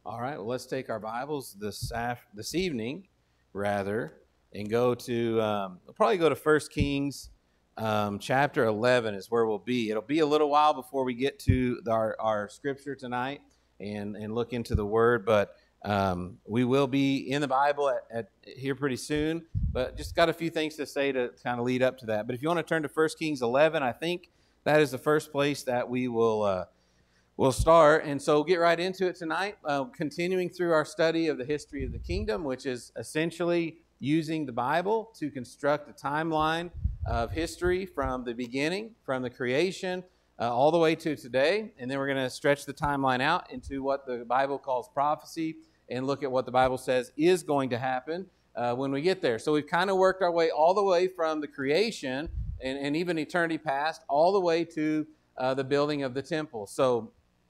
All right, well, let's take our Bibles this evening, rather, and go to we'll probably go to 1 Kings chapter 11 is where we'll be. It'll be a little while before we get to our scripture tonight and look into the Word, but we will be in the Bible at here pretty soon. But just got a few things to say to kind of lead up to that. But if you want to turn to 1 Kings 11, I think that is the first place that we will. We'll start, and so get right into it tonight, continuing through our study of the history of the kingdom, which is essentially using the Bible to construct a timeline of history from the beginning, from the creation, all the way to today. And then we're going to stretch the timeline out into what the Bible calls prophecy and look at what the Bible says is going to happen when we get there. So we've kind of worked our way all the way from the creation and even eternity past, all the way to the building of the temple. So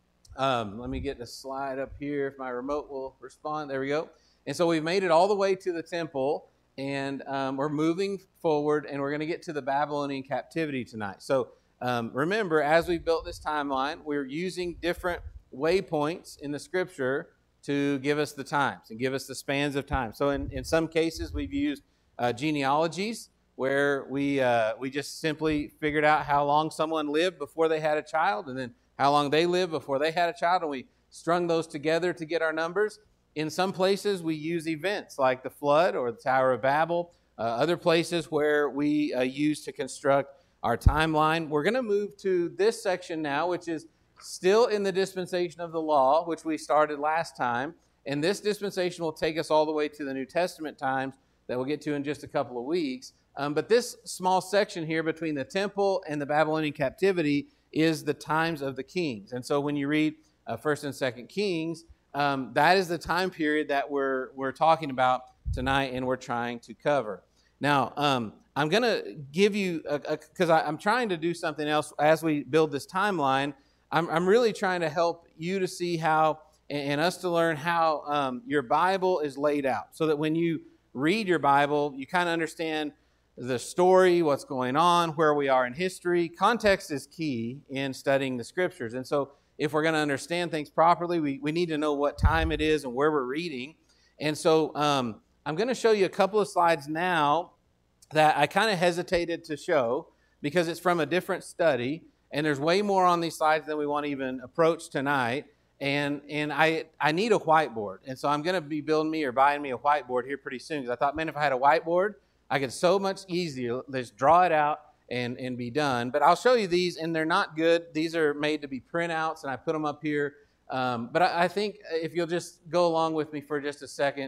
let me get the slide up here if my remote will respond. There we go. And so we've made it all the way to the temple, and we're moving forward, and we're going to get to the Babylonian captivity tonight. So remember, as we built this timeline, we're using different waypoints in the Scripture to give us the times and give us the spans of time. So in some cases, we've used genealogies, where we just simply figured out how long someone lived before they had a child, and then how long they lived before they had a child, and we strung those together to get our numbers. In some places, we use events like the flood or the Tower of Babel. Other places where we use to construct our timeline. We're going to move to this section now, which is still in the dispensation of the law, which we started last time. And this dispensation will take us all the way to the New Testament times that we'll get to in just a couple of weeks. But this small section here between the temple and the Babylonian captivity is the times of the kings. And so when you read 1st and 2nd Kings, that is the time period that we're talking about tonight and we're trying to cover. Now, I'm going to give you, because I'm trying to do something else as we build this timeline. I'm really trying to help you to see how, and us to learn how your Bible is laid out, so that when you read your Bible, you kind of understand the story, what's going on, where we are in history. Context is key in studying the Scriptures. And so if we're going to understand things properly, we need to know what time it is and where we're reading. And so I'm going to show you a couple of slides now that I kind of hesitated to show because it's from a different study, and there's way more on these slides than we want to even approach tonight. And I need a whiteboard. And so I'm going to be building me or buying me a whiteboard here pretty soon, because I thought, man, if I had a whiteboard, I could so much easier just draw it out and be done. But I'll show you these, and they're not good. These are made to be printouts, and I put them up here. But I think if you'll just go along with me for just a second,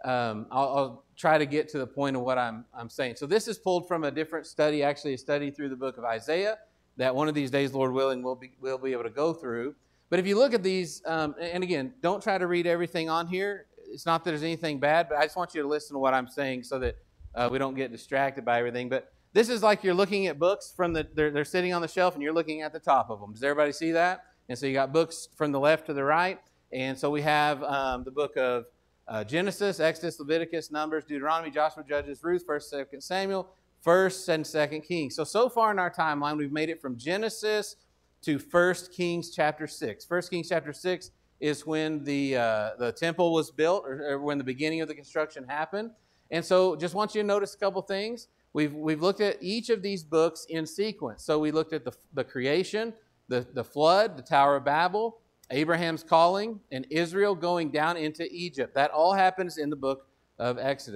I'll try to get to the point of what I'm saying. So this is pulled from a different study, actually a study through the book of Isaiah, that one of these days, Lord willing, we'll be able to go through. But if you look at these, and again, don't try to read everything on here. It's not that there's anything bad, but I just want you to listen to what I'm saying so that we don't get distracted by everything. But this is like you're looking at books from they're sitting on the shelf, and you're looking at the top of them. Does everybody see that? And so you got books from the left to the right. And so we have the book of Genesis, Exodus, Leviticus, Numbers, Deuteronomy, Joshua, Judges, Ruth, 1st, 2nd Samuel, 1st and 2nd Kings. So far in our timeline, we've made it from Genesis to 1st Kings chapter 6. 1st Kings chapter 6 is when the temple was built, or when the beginning of the construction happened. And so just want you to notice a couple things. We've looked at each of these books in sequence. So we looked at the creation, the flood, the Tower of Babel, Abraham's calling, and Israel going down into Egypt. That all happens in the book of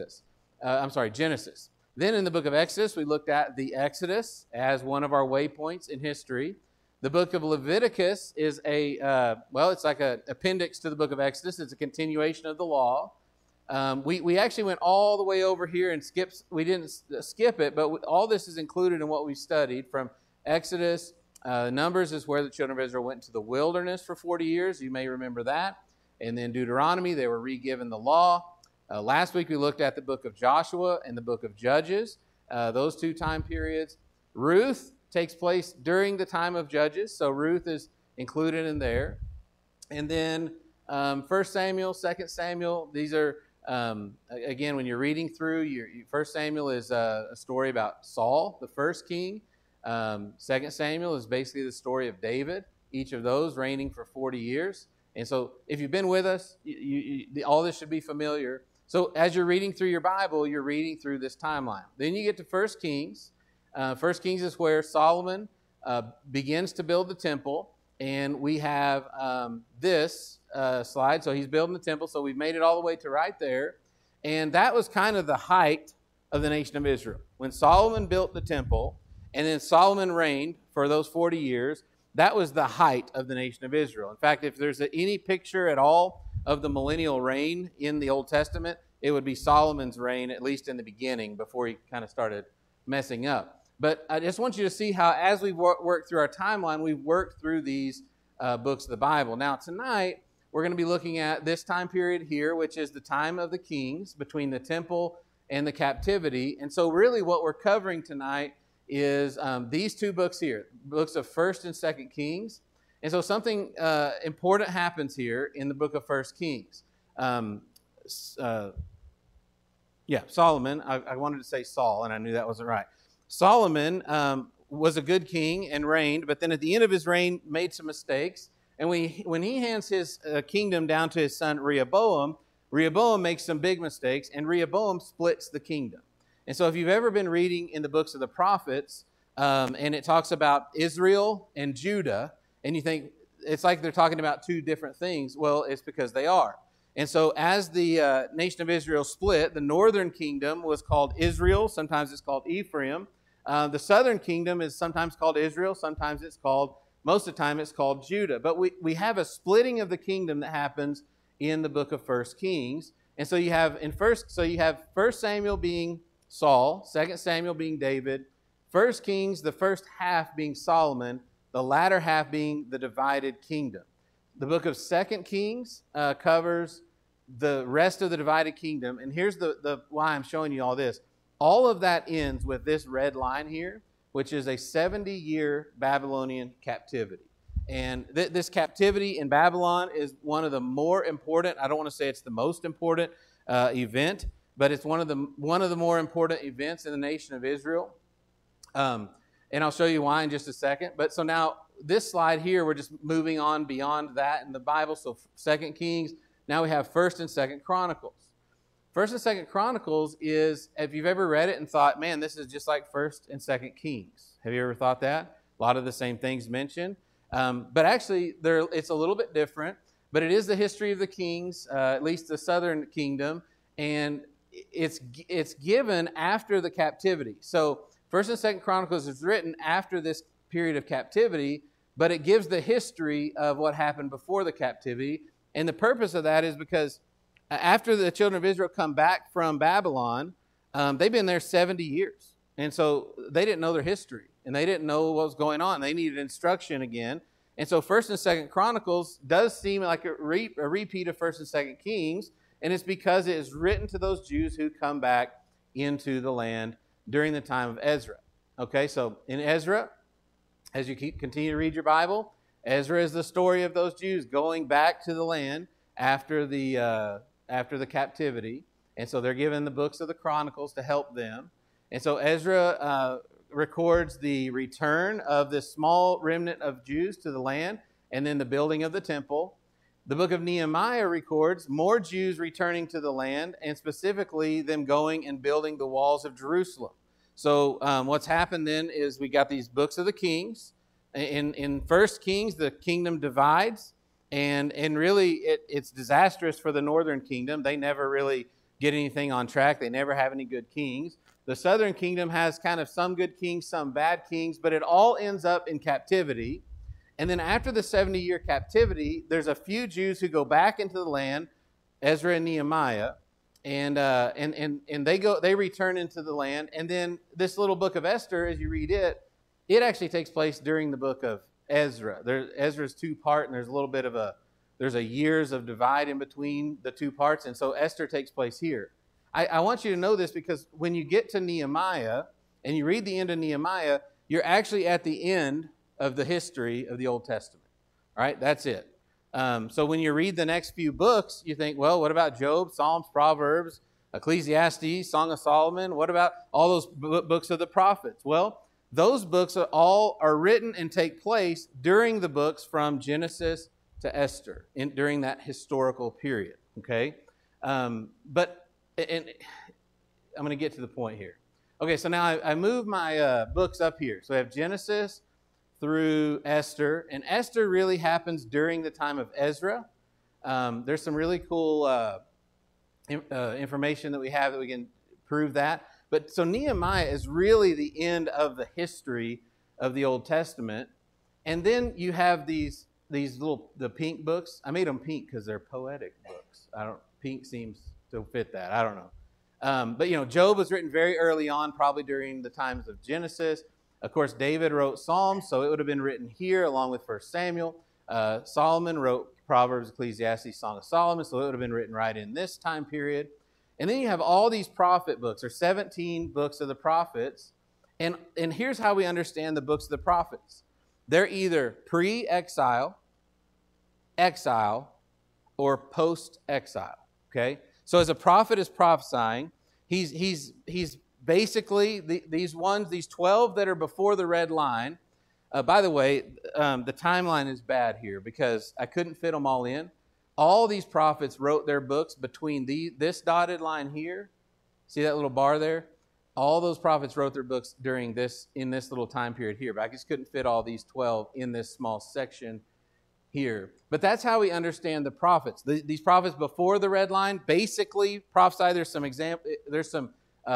Genesis. Then in the book of Exodus, we looked at the Exodus as one of our waypoints in history. The book of Leviticus is it's like an appendix to the book of Exodus. It's a continuation of the law. We actually went all the way over here and we didn't skip it, but all this is included in what we studied from Exodus. Numbers is where the children of Israel went into the wilderness for 40 years. You may remember that. And then Deuteronomy, they were re-given the law. Last week we looked at the book of Joshua and the book of Judges, those two time periods. Ruth takes place during the time of Judges, so Ruth is included in there. And then 1 Samuel, 2 Samuel, these are, again, when you're reading through, 1 Samuel is a story about Saul, the first king. 2 Samuel is basically the story of David, each of those reigning for 40 years. And so if you've been with us, all this should be familiar. So as you're reading through your Bible, you're reading through this timeline. Then you get to 1 Kings. 1 Kings is where Solomon begins to build the temple. And we have this slide. So he's building the temple. So we've made it all the way to right there. And that was kind of the height of the nation of Israel. When Solomon built the temple, and then Solomon reigned for those 40 years, that was the height of the nation of Israel. In fact, if there's any picture at all of the millennial reign in the Old Testament, it would be Solomon's reign, at least in the beginning, before he kind of started messing up. But I just want you to see how, as we've worked through our timeline, we've worked through these books of the Bible. Now, tonight, we're going to be looking at this time period here, which is the time of the kings, between the temple and the captivity. And so really what we're covering tonight is these two books here, books of 1st and 2nd Kings. And so something important happens here in the book of 1st Kings. Solomon, I wanted to say Saul, and I knew that wasn't right. Solomon was a good king and reigned, but then at the end of his reign made some mistakes. And when he hands his kingdom down to his son Rehoboam, Rehoboam makes some big mistakes, and Rehoboam splits the kingdom. And so if you've ever been reading in the books of the prophets, and it talks about Israel and Judah, and you think it's like they're talking about two different things. Well, it's because they are. And so as the nation of Israel split, the northern kingdom was called Israel. Sometimes it's called Ephraim. The southern kingdom is sometimes called Israel. Sometimes it's called, most of the time it's called Judah. But we have a splitting of the kingdom that happens in the book of 1 Kings. And so you have 1 Samuel being Saul, 2 Samuel being David, 1 Kings, the first half being Solomon, the latter half being the divided kingdom. The book of 2 Kings covers the rest of the divided kingdom. And here's the why I'm showing you all this. All of that ends with this red line here, which is a 70-year Babylonian captivity. And this captivity in Babylon is one of the more important, I don't want to say it's the most important event, but it's one of the more important events in the nation of Israel. And I'll show you why in just a second. But so now this slide here, we're just moving on beyond that in the Bible. So 2 Kings, now we have 1st and 2nd Chronicles. 1st and 2nd Chronicles is, if you've ever read it and thought, man, this is just like 1st and 2nd Kings. Have you ever thought that? A lot of the same things mentioned. But actually, it's a little bit different. But it is the history of the kings, at least the southern kingdom. And it's given after the captivity. So 1st and 2nd Chronicles is written after this period of captivity, but it gives the history of what happened before the captivity. And the purpose of that is because after the children of Israel come back from Babylon, they've been there 70 years. And so they didn't know their history, and they didn't know what was going on. They needed instruction again. And so 1st and 2nd Chronicles does seem like a repeat of 1st and 2nd Kings, and it's because it is written to those Jews who come back into the land during the time of Ezra. Okay, so in Ezra, as you continue to read your Bible, Ezra is the story of those Jews going back to the land after the captivity. And so they're given the books of the Chronicles to help them. And so Ezra records the return of this small remnant of Jews to the land, and then the building of the temple. The book of Nehemiah records more Jews returning to the land, and specifically them going and building the walls of Jerusalem. So what's happened then is we got these books of the kings. In 1 Kings, the kingdom divides, and really it's disastrous for the northern kingdom. They never really get anything on track. They never have any good kings. The southern kingdom has kind of some good kings, some bad kings, but it all ends up in captivity. And then after the 70-year captivity, there's a few Jews who go back into the land, Ezra and Nehemiah, and they return into the land. And then this little book of Esther, as you read it, it actually takes place during the book of Ezra. Ezra's two-part, and there's a little bit of there's a years of divide in between the two parts, and so Esther takes place here. I want you to know this because when you get to Nehemiah and you read the end of Nehemiah, you're actually at the end of the history of the Old Testament. All right, that's it. So when you read the next few books, you think, well, what about Job, Psalms, Proverbs, Ecclesiastes, Song of Solomon? What about all those books of the prophets? Well, those books are written and take place during the books from Genesis to Esther during that historical period. Okay, and I'm going to get to the point here. Okay, so now I moved my books up here. So I have Genesis through Esther, and Esther really happens during the time of Ezra. There's some really cool information that we have that we can prove that. But so Nehemiah is really the end of the history of the Old Testament. And then you have these the pink books. I made them pink because they're poetic books. Pink seems to fit that. I don't know. But Job was written very early on, probably during the times of Genesis. Of course, David wrote Psalms, so it would have been written here along with 1 Samuel. Solomon wrote Proverbs, Ecclesiastes, Song of Solomon, so it would have been written right in this time period. And then you have all these prophet books, or 17 books of the prophets. And here's how we understand the books of the prophets. They're either pre-exile, exile, or post-exile. Okay? So as a prophet is prophesying, he's basically these 12 that are before the red line. By the way, the timeline is bad here because I couldn't fit them all in. All these prophets wrote their books between this dotted line here. See that little bar there? All those prophets wrote their books in this little time period here. But I just couldn't fit all these 12 in this small section here. But that's how we understand the prophets. These prophets before the red line basically prophesy. There's some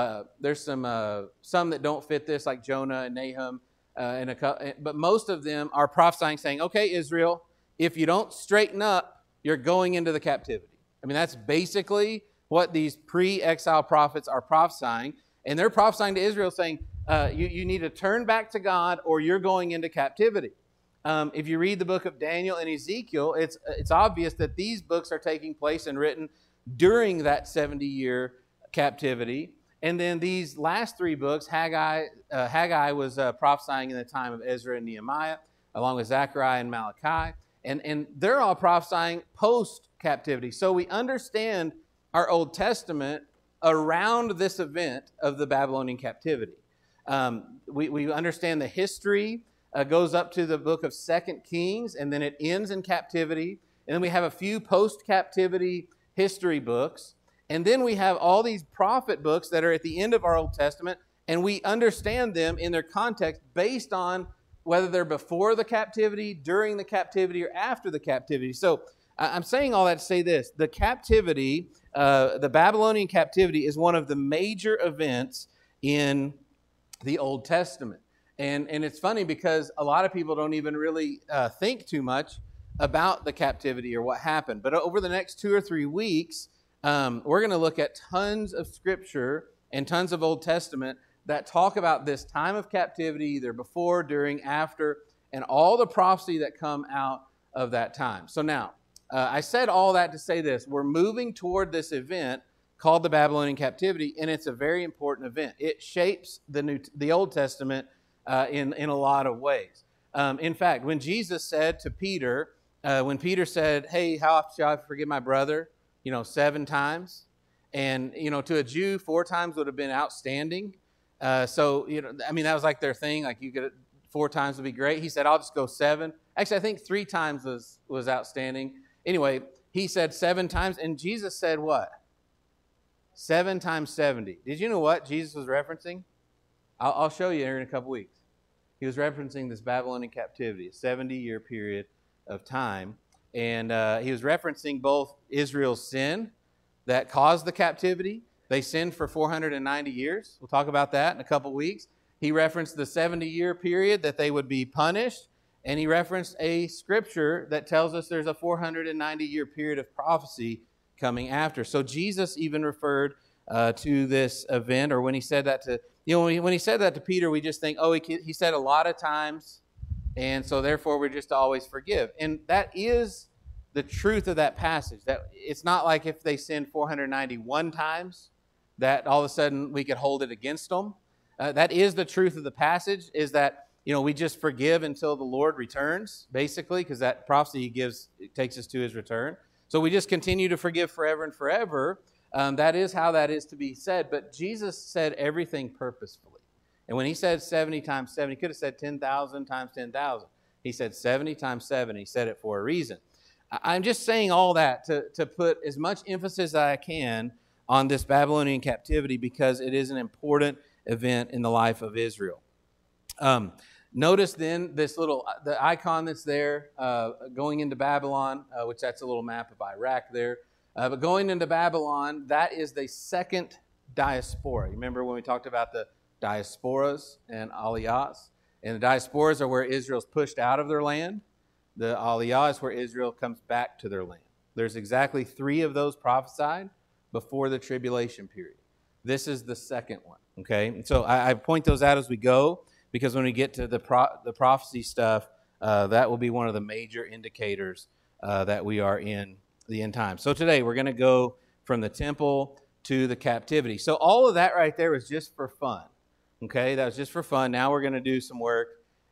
that don't fit this, like Jonah and Nahum. But most of them are prophesying, saying, okay, Israel, if you don't straighten up, you're going into the captivity. I mean, that's basically what these pre-exile prophets are prophesying. And they're prophesying to Israel saying, you need to turn back to God or you're going into captivity. If you read the book of Daniel and Ezekiel, it's obvious that these books are taking place and written during that 70-year captivity. And then these last three books, Haggai was prophesying in the time of Ezra and Nehemiah, along with Zechariah and Malachi. And they're all prophesying post-captivity. So we understand our Old Testament around this event of the Babylonian captivity. We understand the history goes up to the book of 2 Kings, and then it ends in captivity. And then we have a few post-captivity history books. And then we have all these prophet books that are at the end of our Old Testament, and we understand them in their context based on whether they're before the captivity, during the captivity, or after the captivity. So I'm saying all that to say this. The captivity, the Babylonian captivity, is one of the major events in the Old Testament. And it's funny because a lot of people don't even really think too much about the captivity or what happened. But over the next 2 or 3 weeks, we're going to look at tons of Scripture and tons of Old Testament that talk about this time of captivity, either before, during, after, and all the prophecy that come out of that time. So now, I said all that to say this. We're moving toward this event called the Babylonian captivity, and it's a very important event. It shapes the Old Testament in a lot of ways. In fact, when Jesus said to Peter, when Peter said, hey, how often shall I forgive my brother? 7 times. And, to a Jew, 4 times would have been outstanding. That was like their thing. Like, you could 4 times would be great. He said, I'll just go 7. Actually, I think 3 times was outstanding. Anyway, he said 7 times. And Jesus said what? 7 times 70. Did you know what Jesus was referencing? I'll show you here in a couple weeks. He was referencing this Babylonian captivity, a 70-year period of time. And he was referencing both Israel's sin that caused the captivity. They sinned for 490 years. We'll talk about that in a couple weeks. He referenced the 70-year period that they would be punished. And he referenced a scripture that tells us there's a 490-year period of prophecy coming after. So Jesus even referred to this event, or when he said that to, when he said that to Peter, we just think, oh, he said a lot of times, and so therefore we're just to always forgive. And that is the truth of that passage. That it's not like if they sinned 491 times, that all of a sudden we could hold it against them. That is the truth of the passage, is that, we just forgive until the Lord returns, basically, because that prophecy he gives takes us to his return. So we just continue to forgive forever and forever. That is how that is to be said. But Jesus said everything purposefully. And when he said 70 times 7, he could have said 10,000 times 10,000. He said 70 times 7. He said it for a reason. I'm just saying all that to put as much emphasis as I can on this Babylonian captivity because it is an important event in the life of Israel. Notice then this little, the icon that's there going into Babylon, which that's a little map of Iraq there. But going into Babylon, that is the second diaspora. You remember when we talked about the diasporas and aliyahs? And the diasporas are where Israel's pushed out of their land. The aliyah is where Israel comes back to their land. There's exactly 3 of those prophesied before the tribulation period. This is the second one, okay? And so I point those out as we go, because when we get to the prophecy stuff, that will be one of the major indicators that we are in the end time. So today we're going to go from the temple to the captivity. So all of that right there was just for fun, okay? That was just for fun. Now we're going to do some work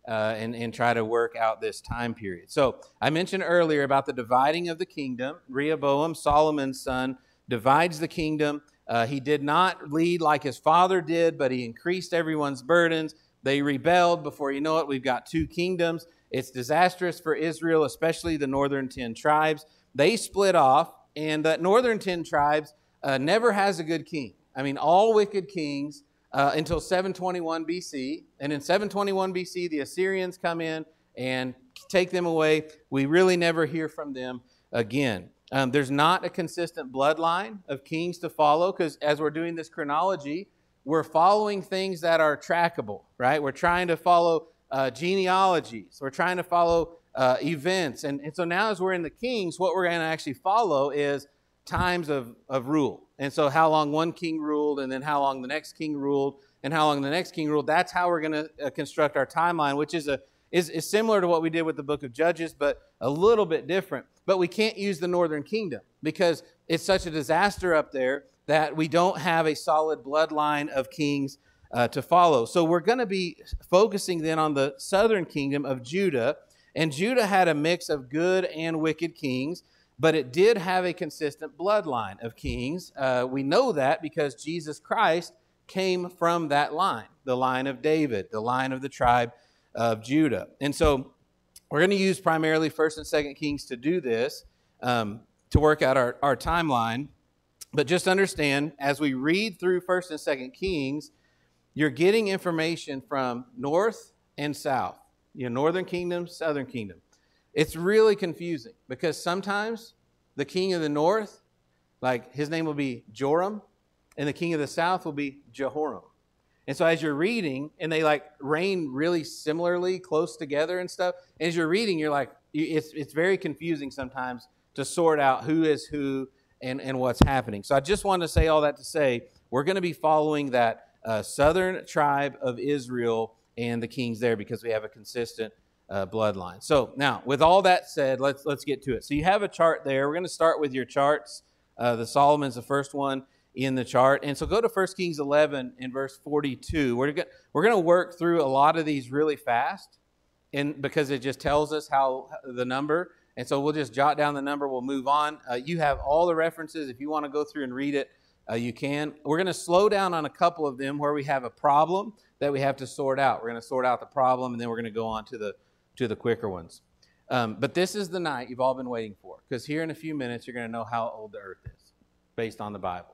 and try to work out this time period. So I mentioned earlier about the dividing of the kingdom. Rehoboam, Solomon's son, divides the kingdom. He did not lead like his father did, but he increased everyone's burdens. They rebelled. Before you know it, we've got 2 kingdoms. It's disastrous for Israel, especially the northern 10 tribes. They split off, and that northern 10 tribes never has a good king. I mean, all wicked kings until 721 BC. And in 721 BC, the Assyrians come in and take them away. We really never hear from them again. There's not a consistent bloodline of kings to follow, because as we're doing this chronology, we're following things that are trackable, right? We're trying to follow genealogies. We're trying to follow events. And so now as we're in the Kings, what we're going to actually follow is times of rule. And so how long one king ruled, and then how long the next king ruled, and how long the next king ruled. That's how we're going to construct our timeline, which is similar to what we did with the book of Judges, but a little bit different. But we can't use the northern kingdom because it's such a disaster up there that we don't have a solid bloodline of kings to follow. So we're going to be focusing then on the southern kingdom of Judah. And Judah had a mix of good and wicked kings, but it did have a consistent bloodline of kings. We know that because Jesus Christ came from that line, the line of David, the line of the tribe of Judah. And so we're going to use primarily 1st and 2nd Kings to do this, to work out our timeline. But just understand, as we read through 1st and 2nd Kings, you're getting information from north and south. Northern kingdom, southern kingdom. It's really confusing because sometimes the king of the north, like his name will be Joram, and the king of the south will be Jehoram. And so as you're reading, and they like reign really similarly, close together and stuff, as you're reading, you're like, it's very confusing sometimes to sort out who is who and what's happening. So I just wanted to say all that to say, we're going to be following that southern tribe of Israel and the kings there because we have a consistent bloodline. So now, with all that said, let's get to it. So you have a chart there. We're going to start with your charts. The Solomon's the first one in the chart. And so go to 1 Kings 11 in verse 42. We're going to work through a lot of these really fast, and because it just tells us how the number. And so we'll just jot down the number. We'll move on. You have all the references. If you want to go through and read it, you can. We're going to slow down on a couple of them where we have a problem that we have to sort out. We're going to sort out the problem, and then we're going to go on to the quicker ones. But this is the night you've all been waiting for, because here in a few minutes you're going to know how old the earth is based on the Bible.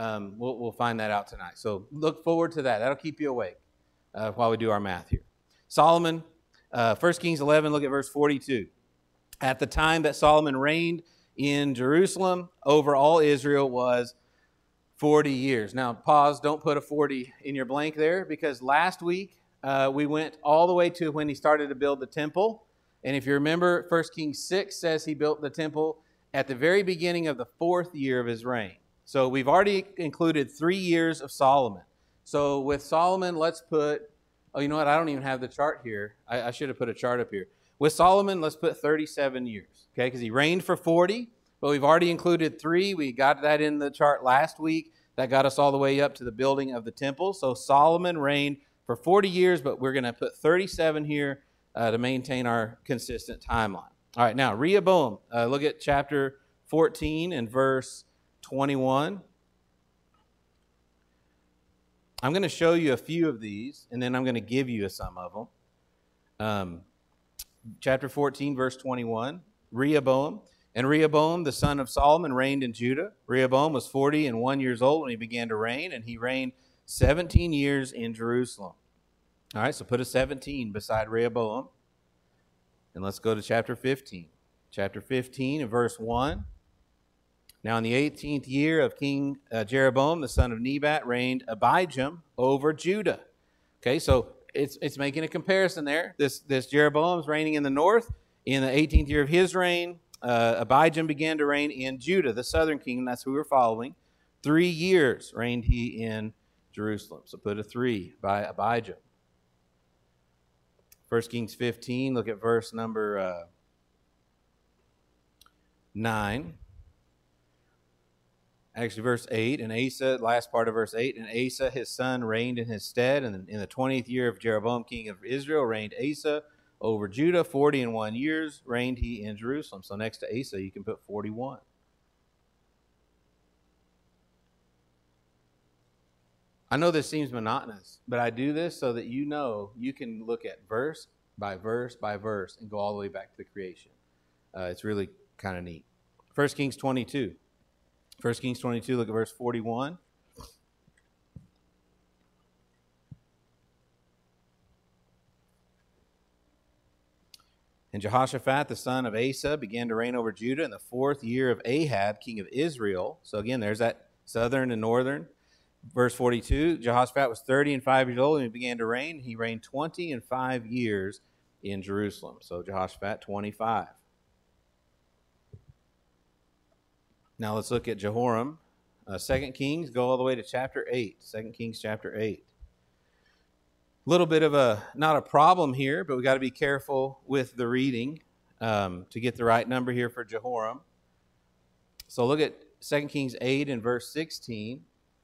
We'll find that out tonight. So look forward to that. That'll keep you awake while we do our math here. Solomon, 1 Kings 11, look at verse 42. At the time that Solomon reigned in Jerusalem over all Israel was 40 years. Now, pause. Don't put a 40 in your blank there, because last week we went all the way to when he started to build the temple. And if you remember, 1 Kings 6 says he built the temple at the very beginning of the 4th year of his reign. So we've already included 3 years of Solomon. So with Solomon, let's put, oh, you know what? I don't even have the chart here. I should have put a chart up here. With Solomon, let's put 37 years, okay? Because he reigned for 40. But we've already included 3. We got that in the chart last week. That got us all the way up to the building of the temple. So Solomon reigned for 40 years, but we're going to put 37 here to maintain our consistent timeline. All right, now Rehoboam. Look at chapter 14 and verse 21. I'm going to show you a few of these, and then I'm going to give you some of them. Chapter 14, verse 21, Rehoboam. And Rehoboam, the son of Solomon, reigned in Judah. Rehoboam was 41 years old when he began to reign, and he reigned 17 years in Jerusalem. All right, so put a 17 beside Rehoboam. And let's go to chapter 15. Chapter 15 and verse 1. Now in the 18th year of King Jeroboam, the son of Nebat, reigned Abijam over Judah. Okay, so it's making a comparison there. This Jeroboam is reigning in the north. In the 18th year of his reign, Abijam began to reign in Judah, the southern kingdom. That's who we're following. 3 years reigned he in Jerusalem. So put a 3 by Abijam. 1 Kings 15, look at verse number 9. Actually, verse 8. And Asa, last part of verse 8. And Asa, his son, reigned in his stead. And in the 20th year of Jeroboam, king of Israel, reigned Asa over Judah. 41 years reigned he in Jerusalem. So next to Asa, you can put 41. I know this seems monotonous, but I do this so that you know you can look at verse by verse by verse and go all the way back to the creation. It's really kind of neat. 1 Kings 22. 1 Kings 22, look at verse 41. And Jehoshaphat, the son of Asa, began to reign over Judah in the 4th year of Ahab, king of Israel. So again, there's that southern and northern. Verse 42, Jehoshaphat was 35 years old and he began to reign. He reigned 25 years in Jerusalem. So Jehoshaphat, 25. Now let's look at Jehoram. 2 Kings, go all the way to chapter 8. 2 Kings chapter 8. A little bit of not a problem here, but we got to be careful with the reading to get the right number here for Jehoram. So look at 2 Kings 8 and verse 16.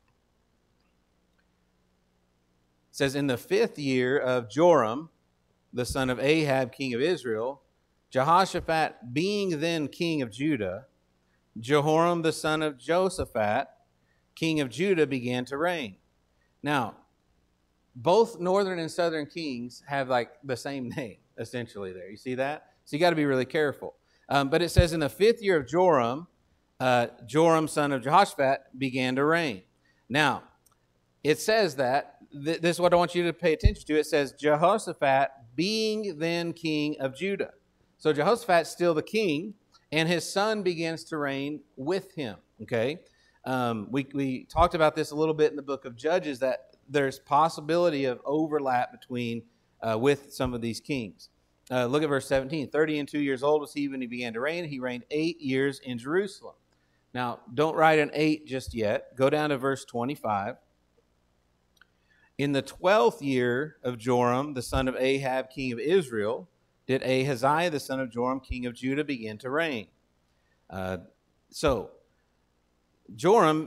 It says, in the 5th year of Joram, the son of Ahab, king of Israel, Jehoshaphat being then king of Judah, Jehoram, the son of Josaphat, king of Judah, began to reign. Now, both northern and southern kings have like the same name, essentially there. You see that? So you got to be really careful. But it says in the 5th year of Joram, Joram, son of Jehoshaphat, began to reign. Now, it says that, this is what I want you to pay attention to. It says, Jehoshaphat being then king of Judah. So Jehoshaphat's still the king, and his son begins to reign with him. Okay? We talked about this a little bit in the book of Judges, that there's possibility of overlap between with some of these kings. Look at verse 17. 32 years old was he when he began to reign. He reigned 8 years in Jerusalem. Now, don't write an 8 just yet. Go down to verse 25. In the 12th year of Joram, the son of Ahab, king of Israel, did Ahaziah, the son of Joram, king of Judah, begin to reign. So, Jehoram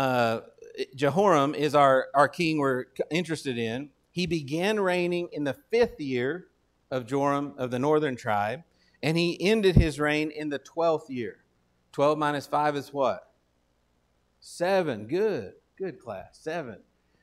is our king we're interested in. He began reigning in the 5th year of Joram of the northern tribe, and he ended his reign in the 12th year. 12 minus 5 is what? 7. Good class. 7.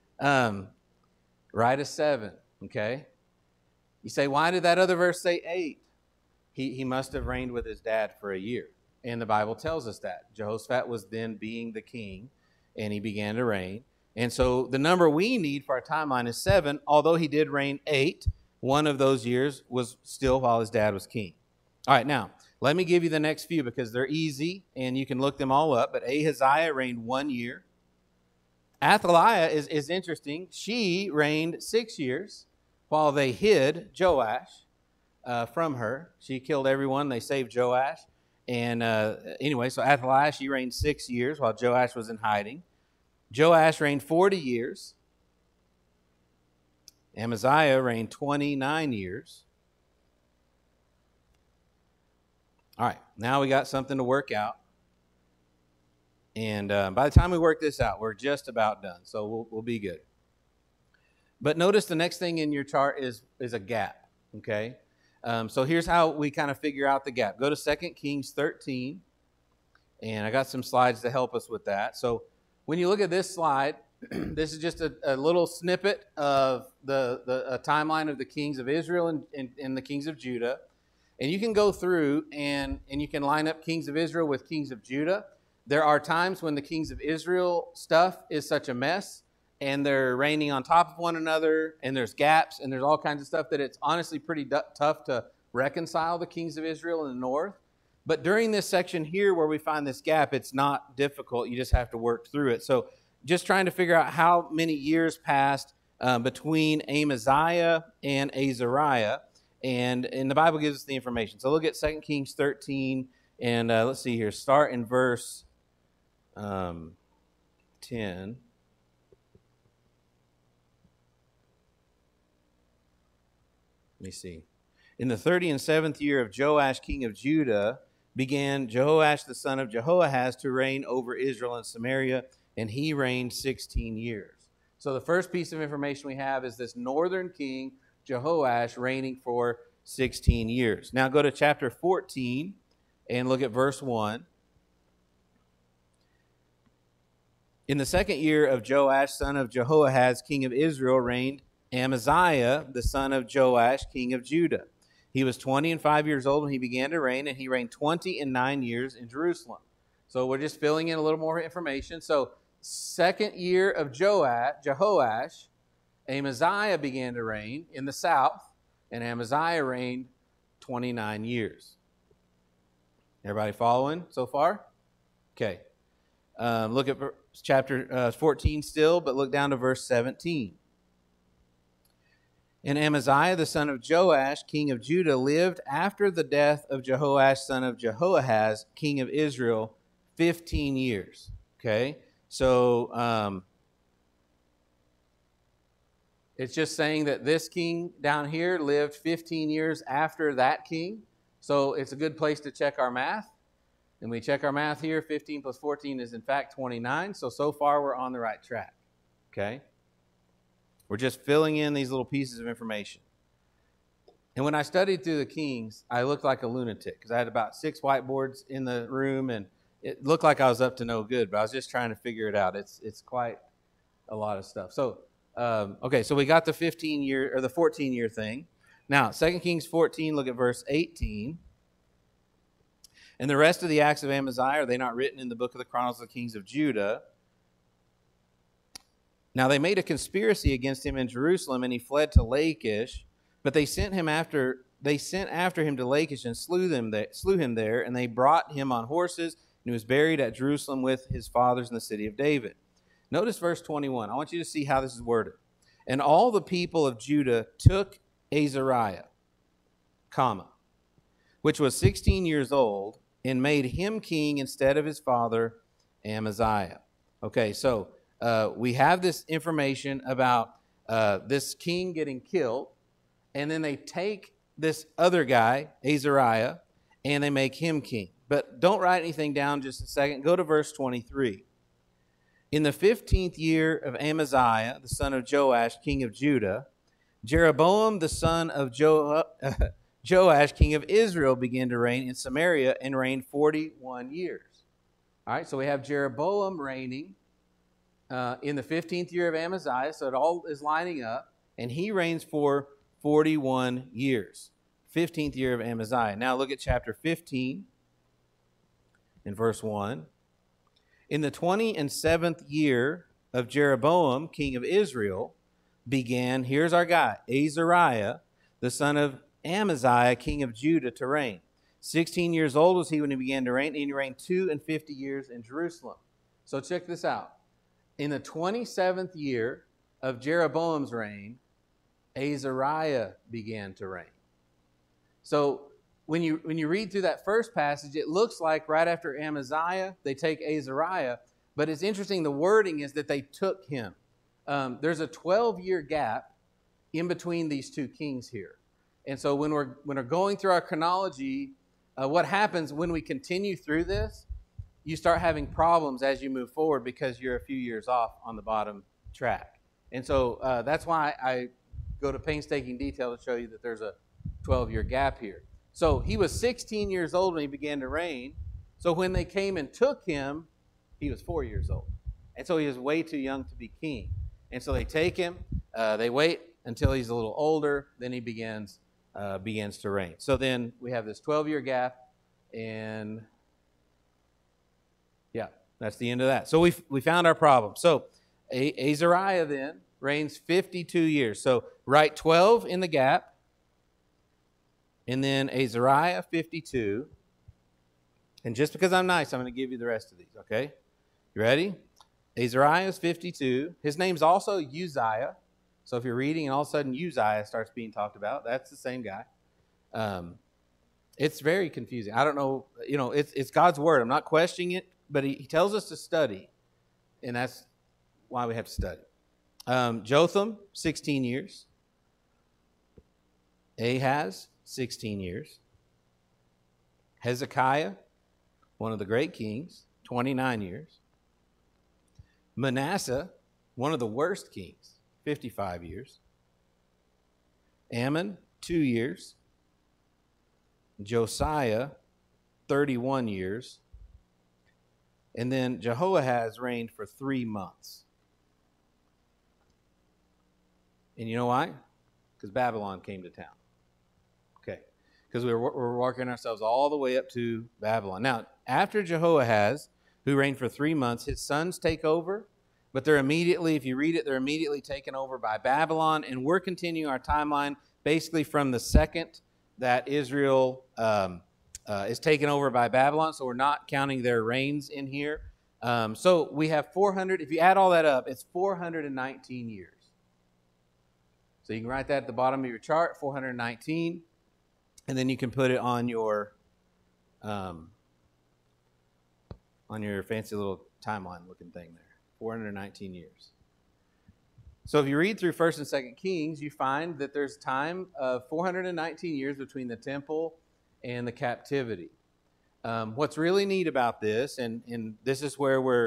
Write a 7, okay? You say, why did that other verse say 8? He must have reigned with his dad for a year. And the Bible tells us that. Jehoshaphat was then being the king, and he began to reign. And so the number we need for our timeline is 7. Although he did reign 8, one of those years was still while his dad was king. All right, now, let me give you the next few because they're easy, and you can look them all up. But Ahaziah reigned 1 year. Athaliah is interesting. She reigned 6 years while they hid Joash from her. She killed everyone. They saved Joash. And anyway, so Athaliah, she reigned 6 years while Joash was in hiding. Joash reigned 40 years. Amaziah reigned 29 years. All right, now we got something to work out. And by the time we work this out, we're just about done. So we'll be good. But notice the next thing in your chart is a gap, okay? So here's how we kind of figure out the gap. Go to 2 Kings 13, and I got some slides to help us with that. So when you look at this slide, this is just a little snippet of the timeline of the kings of Israel and the kings of Judah. And you can go through and you can line up kings of Israel with kings of Judah. There are times when the kings of Israel stuff is such a mess and they're reigning on top of one another and there's gaps and there's all kinds of stuff that it's honestly pretty tough to reconcile the kings of Israel in the north. But during this section here where we find this gap, it's not difficult. You just have to work through it. So just trying to figure out how many years passed between Amaziah and Azariah. And the Bible gives us the information. So look at 2 Kings 13. And let's see here. Start in verse 10. Let me see. In the 37th year of Joash, king of Judah, began Jehoash the son of Jehoahaz to reign over Israel and Samaria, and he reigned 16 years. So the first piece of information we have is this northern king, Jehoash, reigning for 16 years. Now go to chapter 14 and look at verse 1. In the second year of Joash, son of Jehoahaz, king of Israel, reigned Amaziah, the son of Joash, king of Judah. He was 25 years old when he began to reign, and he reigned 29 years in Jerusalem. So we're just filling in a little more information. So second year of Jehoash, Amaziah began to reign in the south, and Amaziah reigned 29 years. Everybody following so far? Okay. Look at chapter 14 still, but look down to verse 17. And Amaziah, the son of Joash, king of Judah, lived after the death of Jehoash, son of Jehoahaz, king of Israel, 15 years. Okay? So it's just saying that this king down here lived 15 years after that king. So it's a good place to check our math. And we check our math here. 15 plus 14 is in fact 29. So far we're on the right track. Okay? We're just filling in these little pieces of information. And when I studied through the Kings, I looked like a lunatic because I had about 6 whiteboards in the room, and it looked like I was up to no good, but I was just trying to figure it out. It's quite a lot of stuff. So, okay, so we got the 15-year or the 14-year thing. Now, 2 Kings 14, look at verse 18. And the rest of the acts of Amaziah, are they not written in the book of the Chronicles of the Kings of Judah? Now they made a conspiracy against him in Jerusalem, and he fled to Lachish. But they sent after him to Lachish and slew him there, and they brought him on horses, and he was buried at Jerusalem with his fathers in the city of David. Notice verse 21. I want you to see how this is worded. And all the people of Judah took Azariah, which was 16 years old, and made him king instead of his father Amaziah. Okay, so we have this information about this king getting killed, and then they take this other guy, Azariah, and they make him king. But don't write anything down just a second. Go to verse 23. In the 15th year of Amaziah, the son of Joash, king of Judah, Jeroboam, the son of Joash, king of Israel, began to reign in Samaria and reigned 41 years. All right, so we have Jeroboam reigning in the 15th year of Amaziah, so it all is lining up, and he reigns for 41 years. 15th year of Amaziah. Now look at chapter 15 in verse 1. In the 27th year of Jeroboam, king of Israel, began, here's our guy, Azariah, the son of Amaziah, king of Judah, to reign. 16 years old was he when he began to reign, and he reigned 52 years in Jerusalem. So check this out. In the 27th year of Jeroboam's reign, Azariah began to reign. So when you read through that first passage, it looks like right after Amaziah, they take Azariah. But it's interesting, the wording is that they took him. There's a 12-year gap in between these two kings here. And so when we're going through our chronology, what happens when we continue through this, you start having problems as you move forward because you're a few years off on the bottom track. And so that's why I go to painstaking detail to show you that there's a 12-year gap here. So he was 16 years old when he began to reign. So when they came and took him, he was 4 years old. And so he was way too young to be king. And so they take him, they wait until he's a little older, then he begins begins to reign. So then we have this 12-year gap, and yeah, that's the end of that. So we found our problem. So Azariah then reigns 52 years. So write 12 in the gap, and then Azariah 52. And just because I'm nice, I'm going to give you the rest of these, okay? You ready? Azariah is 52. His name's also Uzziah. So if you're reading and all of a sudden Uzziah starts being talked about, that's the same guy. It's very confusing. I don't know, it's God's word. I'm not questioning it, but he tells us to study, and that's why we have to study. Jotham, 16 years. Ahaz, 16 years. Hezekiah, one of the great kings, 29 years. Manasseh, one of the worst kings, 55 years. Ammon, 2 years. Josiah, 31 years. And then Jehoahaz reigned for 3 months. And you know why? Because Babylon came to town. Okay. Because we're working ourselves all the way up to Babylon. Now, after Jehoahaz, who reigned for 3 months, his sons take over. But they're immediately, if you read it, they're immediately taken over by Babylon. And we're continuing our timeline basically from the second that Israel is taken over by Babylon. So we're not counting their reigns in here. So we have 400. If you add all that up, it's 419 years. So you can write that at the bottom of your chart, 419. And then you can put it on your fancy little timeline looking thing there. 419 years. So if you read through 1st and 2nd Kings, you find that there's time of 419 years between the temple and the captivity. What's really neat about this, and this is where we're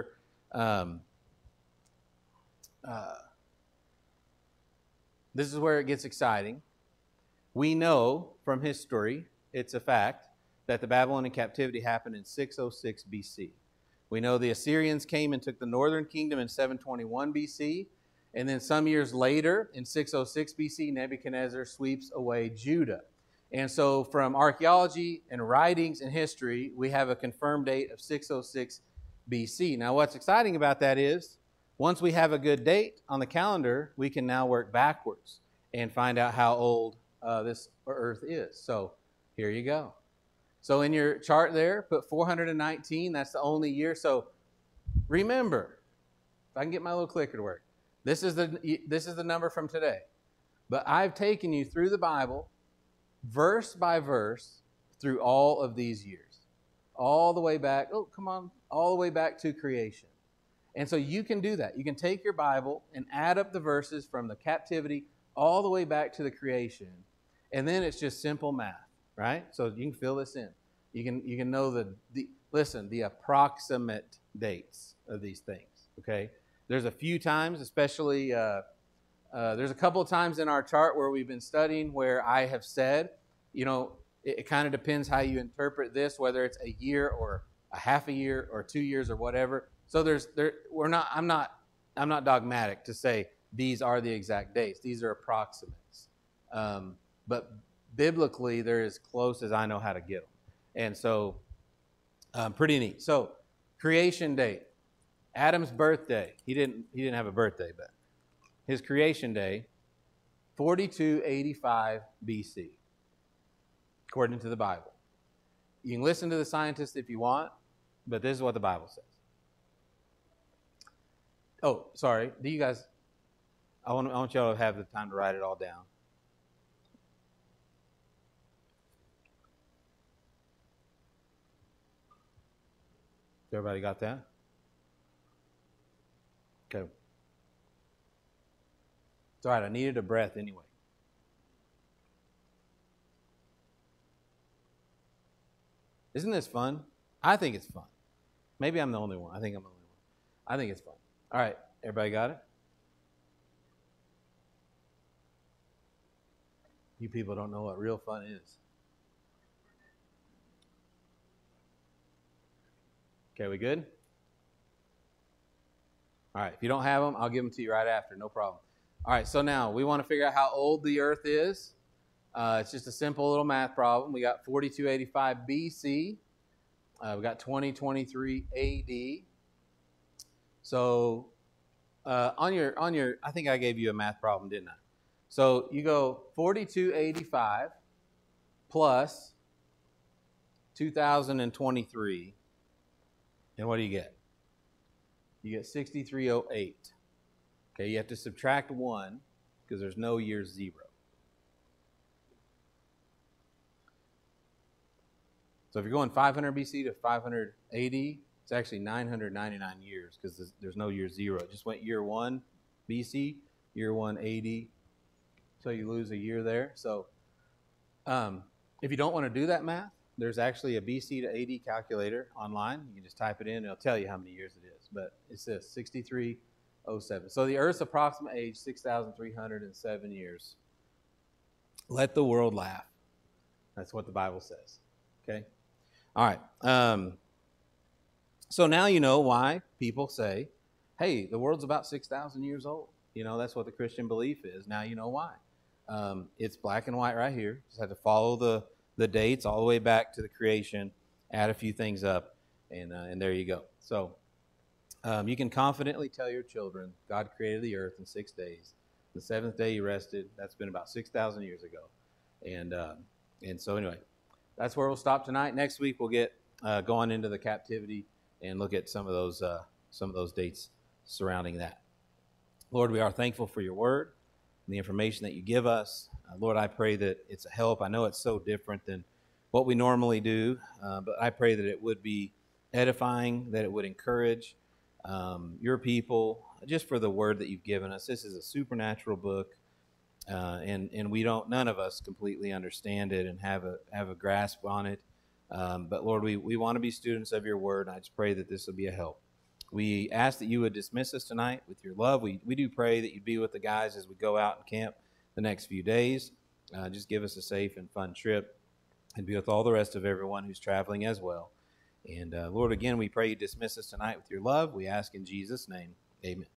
this is where it gets exciting. We know from history, it's a fact, that the Babylonian captivity happened in 606 BC. We know the Assyrians came and took the northern kingdom in 721 BC. And then some years later, in 606 BC, Nebuchadnezzar sweeps away Judah. And so from archaeology and writings and history, we have a confirmed date of 606 BC. Now, what's exciting about that is, once we have a good date on the calendar, we can now work backwards and find out how old this earth is. So here you go. So in your chart there, put 419. That's the only year. So remember, if I can get my little clicker to work, this is the number from today. But I've taken you through the Bible, verse by verse, through all of these years. All the way back, all the way back to creation. And so you can do that. You can take your Bible and add up the verses from the captivity all the way back to the creation. And then it's just simple math. Right? So you can fill this in. You can know the approximate dates of these things. Okay? There's a few times, especially there's a couple of times in our chart where we've been studying where I have said, it kind of depends how you interpret this, whether it's a year or a half a year or 2 years or whatever. So I'm not dogmatic to say these are the exact dates. These are approximates. But biblically, they're as close as I know how to get them. And so, pretty neat. So, creation date. Adam's birthday. He didn't have a birthday, but his creation day, 4285 BC, according to the Bible. You can listen to the scientists if you want, but this is what the Bible says. Oh, sorry. Do you guys? I want y'all to have the time to write it all down. Everybody got that? Okay. It's all right. I needed a breath anyway. Isn't this fun? I think it's fun. Maybe I'm the only one. I think I'm the only one. I think it's fun. All right. Everybody got it? You people don't know what real fun is. Okay, we good? All right, if you don't have them, I'll give them to you right after, no problem. All right, so now we want to figure out how old the earth is. It's just a simple little math problem. We got 4285 BC. We got 2023 AD. So on your, I think I gave you a math problem, didn't I? So you go 4285 plus 2023, and what do you get? You get 6308. Okay, you have to subtract 1 because there's no year 0. So if you're going 500 BC to 580, it's actually 999 years because there's no year 0. It just went year 1 BC, year 1 AD. So you lose a year there. So if you don't want to do that math, there's actually a BC to AD calculator online. You can just type it in, and it'll tell you how many years it is. But it's this, 6307. So the Earth's approximate age, 6,307 years. Let the world laugh. That's what the Bible says. Okay? All right. So now you know why people say, hey, the world's about 6,000 years old. You know, that's what the Christian belief is. Now you know why. It's black and white right here. Just have to follow the dates all the way back to the creation, add a few things up, and there you go. So you can confidently tell your children God created the earth in 6 days. The seventh day he rested. That's been about 6,000 years ago. And so anyway, that's where we'll stop tonight. Next week we'll get going into the captivity and look at some of those dates surrounding that. Lord, we are thankful for your word and the information that you give us. Lord, I pray that it's a help. I know it's so different than what we normally do, but I pray that it would be edifying, that it would encourage your people, just for the word that you've given us. This is a supernatural book, and none of us completely understand it and have a grasp on it. But Lord, we want to be students of your word, and I just pray that this will be a help. We ask that you would dismiss us tonight with your love. We do pray that you'd be with the guys as we go out and camp the next few days. Just give us a safe and fun trip, and be with all the rest of everyone who's traveling as well. And Lord, again, we pray you dismiss us tonight with your love. We ask in Jesus' name, amen.